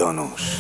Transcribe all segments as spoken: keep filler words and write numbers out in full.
دانوش.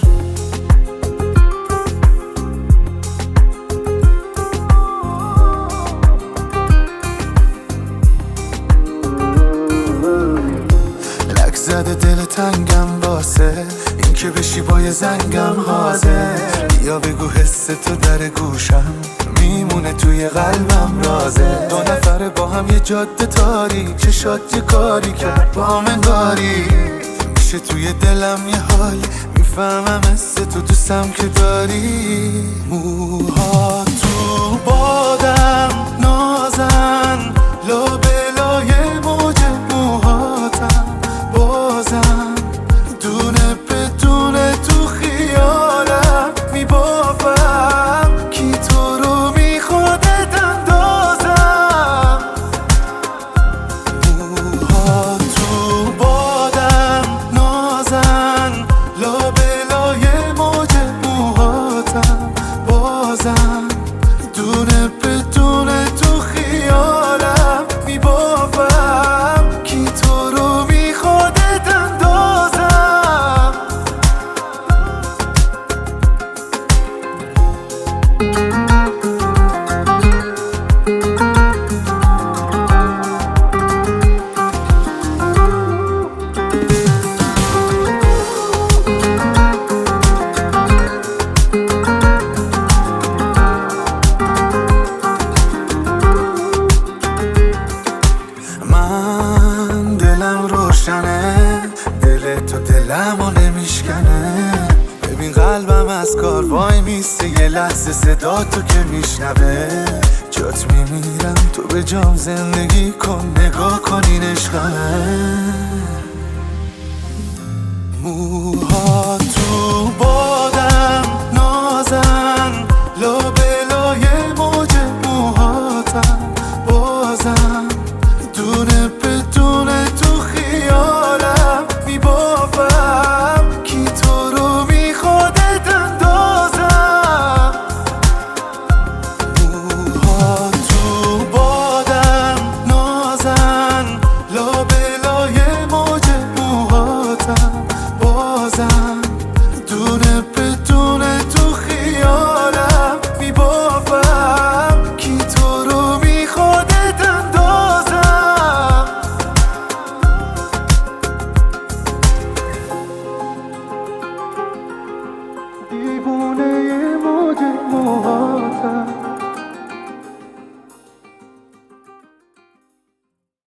لک زده دل تنگم واسه این که بشی با یه زنگم حاضر. یا بگو حس تو در گوشم میمونه توی قلبم رازه. دو نفره با هم یه جاده تاریک چشات یه کاری کرد با هم انگاری. میشه توی دلم یه حال میفهمم حس تو دوستم که داری. موها تو بادم نازن لابلای موج موهاتم بازم دونه بدونه تو خیالم میبافم کی تو رو میخوادت اندازم. موها تو بادم نازن لابلای موج موهاتم بازم دونه بدونه تو خیالم میبافم کی تو رو میخوادت اندازم. من دلم روشنه دل تو دلمو نمیشکنه. ببین قلبم از کار وای میسته یه لحظه صدا تو که میشنوه. جات میمیرم تو به جام زندگی کن نگاه کن این عشقمه. موها تو بادم نازن لابلای موج موهاتم بازم دونه